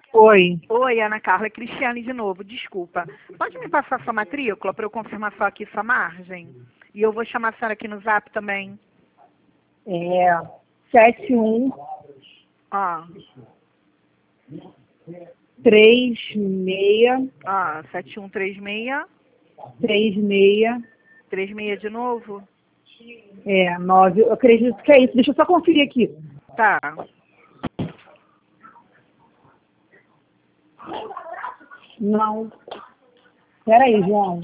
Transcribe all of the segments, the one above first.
Oi. Oi, Ana Carla, é Cristiane de novo, desculpa. Pode me passar sua matrícula para eu confirmar só aqui sua margem? E eu vou chamar a senhora aqui no Zap também. É 71 Ó, 36 ó, 7136, 36 36 de novo? 9. Eu acredito que é isso. Deixa eu só conferir aqui. Tá. Não. Peraí, João.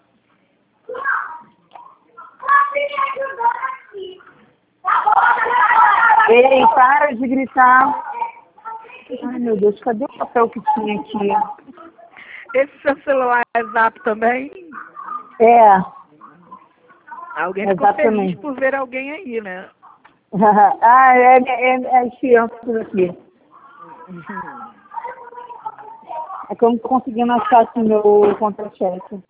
Ei, para de gritar. Ai, meu Deus, cadê o papel que tinha aqui? Esse seu celular é Zap também? É, Alguém ficou feliz exatamente. por ver alguém aí, né? É as crianças aqui. É que eu não tô conseguindo achar assim meu contra-cheque.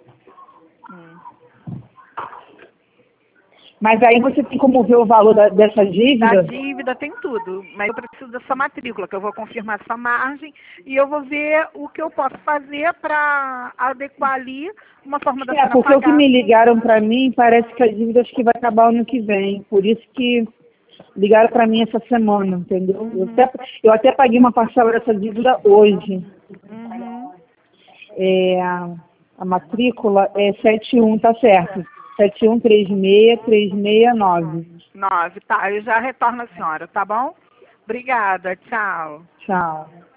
Mas aí você tem como ver o valor dessa Da dívida? dívida tem tudo, mas eu preciso da sua matrícula, que eu vou confirmar sua margem e eu vou ver o que eu posso fazer para adequar ali uma forma da senhora Porque o que pagar. me ligaram pra mim, parece que a dívida acho que vai acabar ano que vem. Por isso que ligaram pra mim essa semana, entendeu? Eu até paguei uma parcela dessa dívida hoje. Uhum. A matrícula é 71, tá certo. 7136369. 9, tá, eu já retorno a senhora, tá bom? Obrigada, tchau. Tchau.